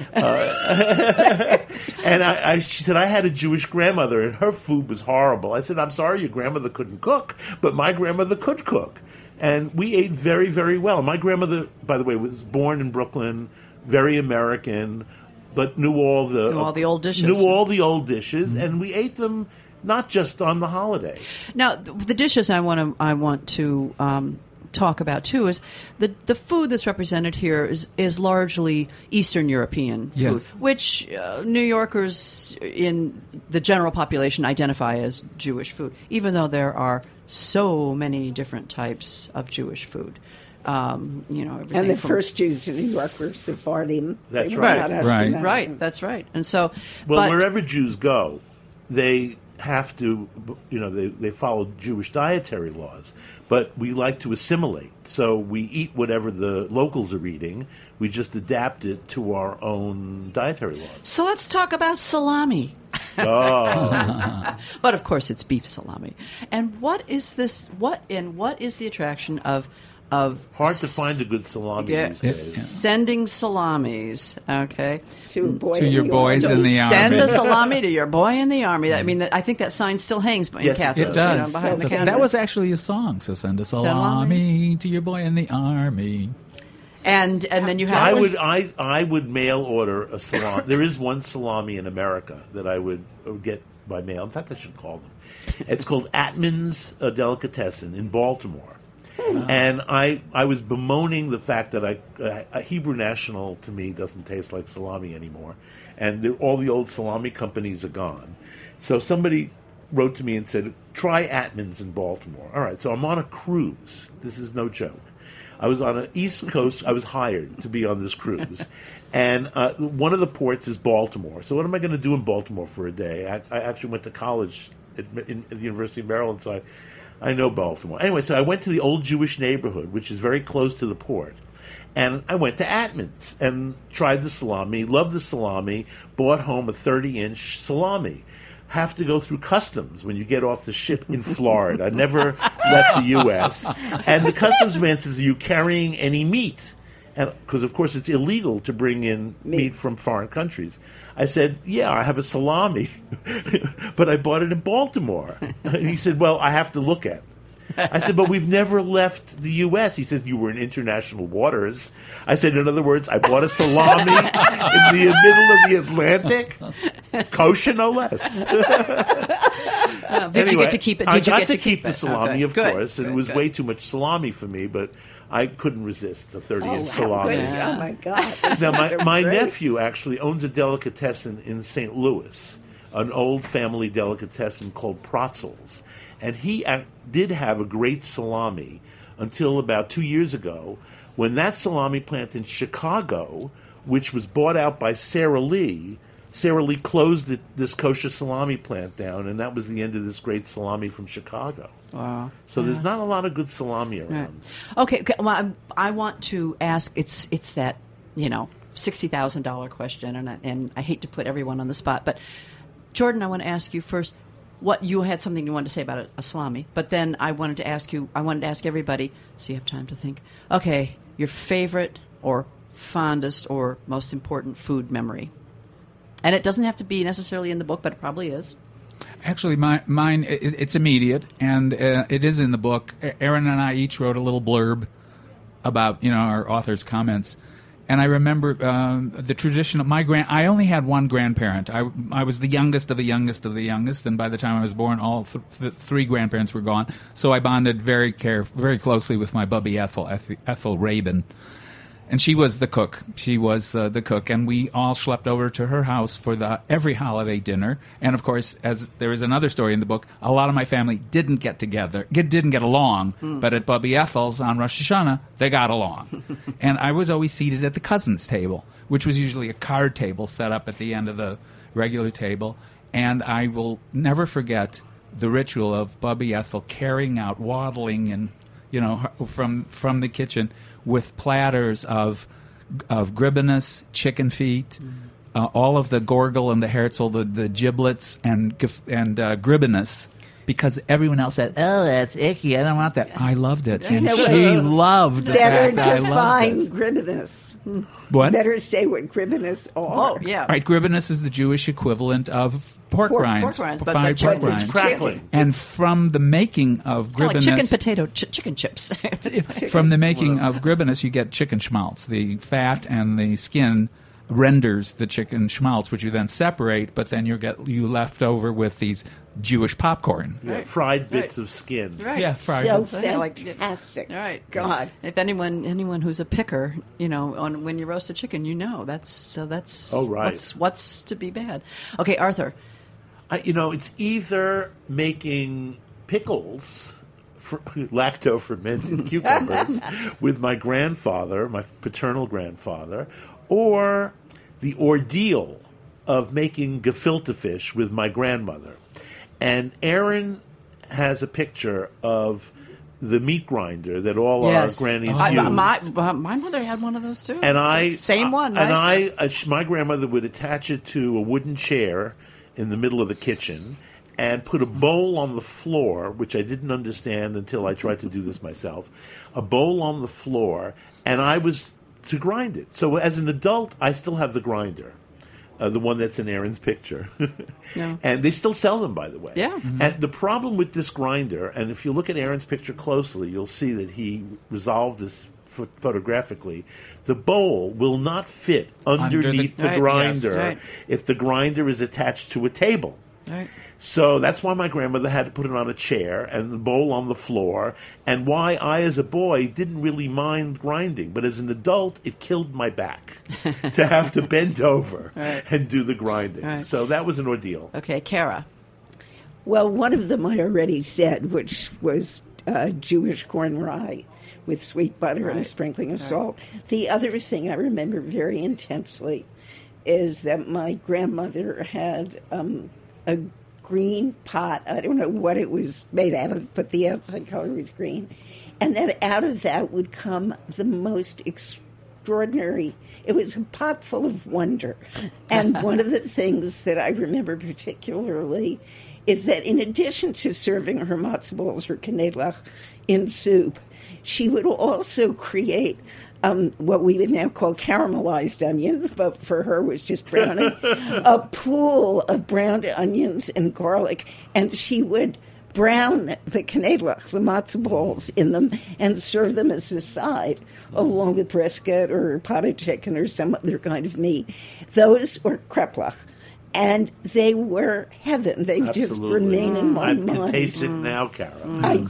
O: Uh, and I, I, she said, "I had a Jewish grandmother, and her food was horrible." I said, "I'm sorry, your grandmother couldn't cook, but my grandmother could cook." And we ate very, very well. My grandmother, by the way, was born in Brooklyn, very American, but knew all the
L: Knew all the old dishes.
O: Knew all the old dishes, and we ate them not just on the holiday.
L: Now, th- the dishes I want to I want to um, talk about too is the the food that's represented here is is largely Eastern European food,
M: Yes.
L: which uh, New Yorkers in the general population identify as Jewish food, even though there are so many different types of Jewish food. Um, you know, everything
P: And the
L: from-
P: first Jews in New York were Sephardim.
O: That's
P: They were
O: right.
P: not
M: Right.
P: Ashkenazim.
L: right, that's right, and so
O: Well,
L: but,
O: wherever Jews go, they have to, you know, they, they follow Jewish dietary laws. But we like to assimilate. So we eat whatever the locals are eating. We just adapt it to our own dietary laws.
L: So let's talk about salami.
O: Oh.
L: But of course, it's beef salami. And what is this? What and what is the attraction of of
O: Hard to find a good salami
L: Yeah,
O: these days.
L: sending salamis? Okay,
P: To, a boy
M: To
P: in
M: your
P: the
M: boys
P: army.
M: in the
L: Send
M: army.
L: a salami to your boy in the army. I mean, I think that sign still hangs in
O: Yes, it
L: Katz's,
M: It
L: you know,
M: does.
L: behind the
M: But
L: counter.
M: that was actually a song. So send a salami to your boy in the army.
L: and and then you have
O: I would I I would mail order a salami. There is one salami in America that I would get by mail. In fact, I should call them. It's called Atman's uh, Delicatessen in Baltimore. And I, I was bemoaning the fact that I, uh, a Hebrew National to me doesn't taste like salami anymore, and they're- all the old salami companies are gone. So somebody wrote to me and said, "Try Atman's in Baltimore." All right, so I'm on a cruise. This is no joke. I was on an East Coast. I was hired to be on this cruise, and uh, one of the ports is Baltimore. So what am I going to do in Baltimore for a day? I, I actually went to college at, in, at the University of Maryland, so I. I know Baltimore. Anyway, so I went to the old Jewish neighborhood, which is very close to the port. And I went to Atman's and tried the salami, loved the salami, bought home a thirty-inch salami. have to go through customs when you get off the ship in Florida. I never left the U S And the customs man says, "Are you carrying any meat?" And because, of course, it's illegal to bring in meat. meat from foreign countries. I said, "Yeah, I have a salami, but I bought it in Baltimore." And he said, "Well, I have to look at it." I said, "But we've never left the U S" He said, "You were in international waters." I said, "In other words, I bought a salami in the middle of the Atlantic, kosher no less."
L: Uh, did
O: anyway,
L: you get to keep it? Did
O: I
L: you
O: got
L: get
O: to,
L: to
O: keep,
L: keep
O: the
L: it?
O: salami,
L: Okay.
O: of
L: Good,
O: course, and
L: good,
O: it was
L: good.
O: way too much salami for me, but I couldn't resist a thirty-inch
P: Oh,
O: salami.
P: how good. Oh, my God.
O: Now, my,
P: They're
O: my
P: great.
O: nephew actually owns a delicatessen in Saint Louis, an old family delicatessen called Protzels. And he ac- did have a great salami until about two years ago when that salami plant in Chicago, which was bought out by Sara Lee, Sara Lee closed it, this kosher salami plant down, and that was the end of this great salami from Chicago.
L: Wow.
O: So
L: Yeah.
O: there's not a lot of good salami around.
L: Right. Okay, okay, well, I, I want to ask. It's it's that you know sixty thousand dollar question, and I, and I hate to put everyone on the spot, but Jordan, I want to ask you first. What you had something you wanted to say about a, a salami, but then I wanted to ask you. I wanted to ask everybody, so you have time to think. Okay, your favorite or fondest or most important food memory, and it doesn't have to be necessarily in the book, but it probably is.
M: Actually, my, mine, it, it's immediate, and uh, it is in the book. Aaron and I each wrote a little blurb about, you know, our author's comments. And I remember um, the tradition of my grand... I only had one grandparent. I, I was the youngest of the youngest of the youngest, and by the time I was born, all th- th- three grandparents were gone. So I bonded very care- very closely with my bubby Ethel, Eth- Ethel Rabin. And she was the cook. She was uh, the cook, and we all schlepped over to her house for the every holiday dinner. And of course, as there is another story in the book, a lot of my family didn't get together, get, didn't get along.
L: Mm.
M: But at Bubby Ethel's on Rosh Hashanah, they got along. And I was always seated at the cousins' table, which was usually a card table set up at the end of the regular table. And I will never forget the ritual of Bubby Ethel carrying out, waddling, and you know, from from the kitchen with platters of of gribbinus, chicken feet, mm. uh, all of the gorgel and the herzl, the, the giblets and gif- and uh, gribbinus, because everyone else said, "Oh, that's icky. I don't want that." I loved it, and
P: No,
M: she
P: uh,
M: loved the
P: better
M: fact that I loved
P: define
M: it.
P: gribbinus.
M: What?
P: Better say what gribbinus are.
L: Oh, yeah.
M: Right, gribbinus is the Jewish equivalent of pork,
P: Pork-
M: rinds,
P: pork rinds,
L: but-
M: fried
L: but
M: pork
L: it's
M: rinds.
O: crackling.
M: And from the making of
L: Kind of
M: gribbinus,
L: like chicken potato ch- chicken chips.
M: from the making of gribbinus, you get chicken schmaltz. The fat and the skin renders the chicken schmaltz, which you then separate, but then you get you left over with these Jewish popcorn.
O: Yeah, fried bits of skin.
L: Right.
M: Yeah, fried
P: So
M: bits.
P: fantastic.
L: All right.
P: God.
L: If anyone anyone who's a picker, you know, on when you roast a chicken, you know that's so that's
O: Oh, right.
L: what's what's to be bad. Okay, Arthur.
O: I, you know, it's either making pickles, for, lacto-fermented cucumbers, with my grandfather, my paternal grandfather, or the ordeal of making gefilte fish with my grandmother. And Aaron has a picture of the meat grinder that all
L: Yes.
O: our grannies
L: I-
O: use.
L: my my mother had one of those too.
O: And I
L: same one.
O: And
L: right?
O: I, uh, sh- my grandmother would attach it to a wooden chair in the middle of the kitchen and put a bowl on the floor, which I didn't understand until I tried to do this myself. A bowl on the floor, and I was to grind it. So as an adult, I still have the grinder. Uh, the one that's in Aaron's picture.
L: No.
O: And they still sell them, by the way.
L: Yeah. Mhm.
O: And the problem with this grinder, and if you look at Aaron's picture closely, you'll see that he resolved this ph- photographically. The bowl will not fit
M: Under the-
O: underneath the,
L: Right,
O: grinder
L: yes. Right.
O: if the grinder is attached to a table.
L: Right.
O: So that's why my grandmother had to put it on a chair and the bowl on the floor, and why I, as a boy, didn't really mind grinding. But as an adult, it killed my back to have to bend over
L: Right.
O: and do the grinding.
L: Right.
O: So that was an ordeal.
L: Okay, Kara.
P: Well, one of them I already said, which was uh, Jewish corn rye with sweet butter and a
L: Right.
P: sprinkling of
L: Right.
P: salt. The other thing I remember very intensely is that my grandmother had um, a green pot. I don't know what it was made out of, but the outside color was green. And then out of that would come the most extraordinary. It was a pot full of wonder. And one of the things that I remember particularly is that in addition to serving her matzo balls or knedlach in soup, she would also create um, what we would now call caramelized onions, but for her was just browning, a pool of browned onions and garlic. And she would brown the knedlach, the matzo balls, in them and serve them as a side, along with brisket or potted chicken or some other kind of meat. Those were kreplach. And they were heaven. They
O: Absolutely.
P: just remain in my
O: I
P: mind.
O: can taste it now, Carol.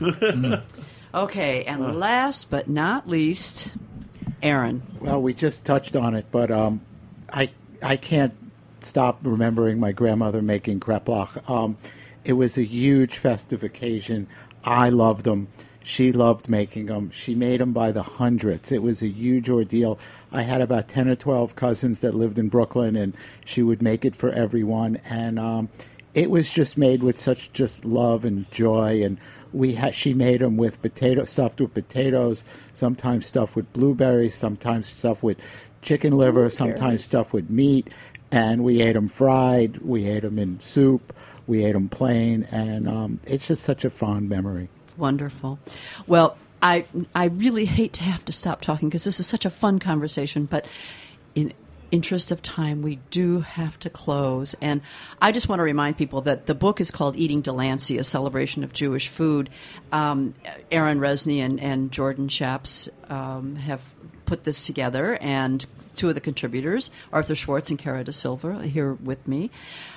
P: I,
L: Okay, and last but not least, Aaron.
N: Well, we just touched on it, but um, I I can't stop remembering my grandmother making kreplach. Um, it was a huge festive occasion. I loved them. She loved making them. She made them by the hundreds. It was a huge ordeal. I had about ten or twelve cousins that lived in Brooklyn, and she would make it for everyone. And um, it was just made with such just love and joy. And we had, she made them with potato, stuffed with potatoes, sometimes stuffed with blueberries, sometimes stuffed with chicken liver, sometimes stuffed with meat. And we ate them fried. We ate them in soup. We ate them plain. And um, it's just such a fond memory.
L: Wonderful. Well, I I really hate to have to stop talking because this is such a fun conversation, but in interest of time, we do have to close. And I just want to remind people that the book is called Eating Delancey, A Celebration of Jewish Food. Um, Aaron Resnick and, and Jordan Schaps um, have put this together, and two of the contributors, Arthur Schwartz and Cara Da Silva, are here with me.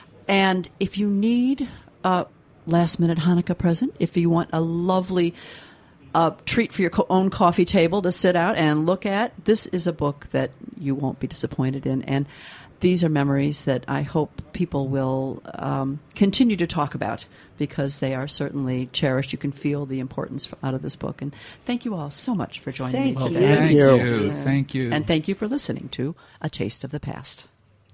L: And if you need a last-minute Hanukkah present, if you want a lovely uh, treat for your co- own coffee table to sit out and look at, this is a book that you won't be disappointed in. And these are memories that I hope people will um, continue to talk about because they are certainly cherished. You can feel the importance out of this book. And thank you all so much for joining
P: thank
L: me
P: you.
L: today.
N: Thank you.
M: you. Thank you.
L: And thank you for listening to A Taste of the Past.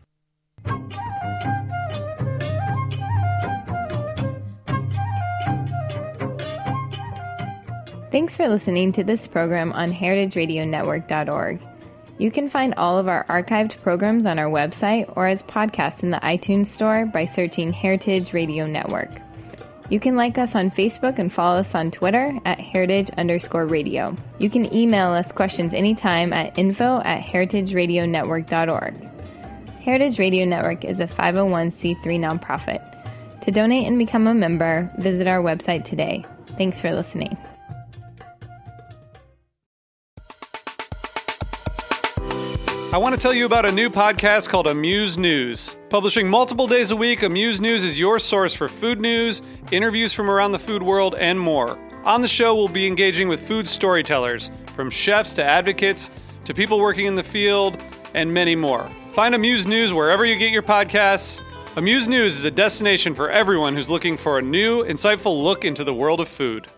A: Thanks for listening to this program on heritage radio network dot org. You can find all of our archived programs on our website or as podcasts in the iTunes Store by searching Heritage Radio Network. You can like us on Facebook and follow us on Twitter at heritage underscore radio. You can email us questions anytime at info at heritage radio network dot org. Heritage Radio Network is a five oh one c three nonprofit. To donate and become a member, visit our website today. Thanks for listening.
C: I want to tell you about a new podcast called Amuse News. Publishing multiple days a week, Amuse News is your source for food news, interviews from around the food world, and more. On the show, we'll be engaging with food storytellers, from chefs to advocates to people working in the field, and many more. Find Amuse News wherever you get your podcasts. Amuse News is a destination for everyone who's looking for a new, insightful look into the world of food.